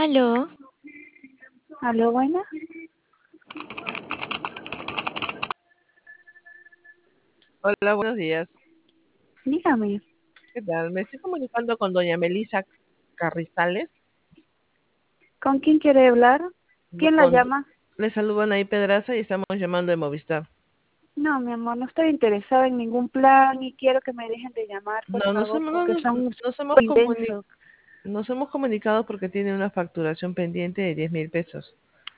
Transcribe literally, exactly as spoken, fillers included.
Aló, Aló, buena. Hola, buenos días. Dígame, ¿Qué tal? Me estoy comunicando con doña Melisa Carrizales. ¿con quién quiere hablar? No, ¿Quién la Con, llama? le saludan ahí Pedraza y estamos llamando de Movistar. No, mi amor, no estoy interesada en ningún plan y quiero que me dejen de llamar, por No, nos favor, hemos, no, porque nos, son nos hemos súper comuni- intensos. nos hemos comunicado porque tiene una facturación pendiente de diez mil pesos.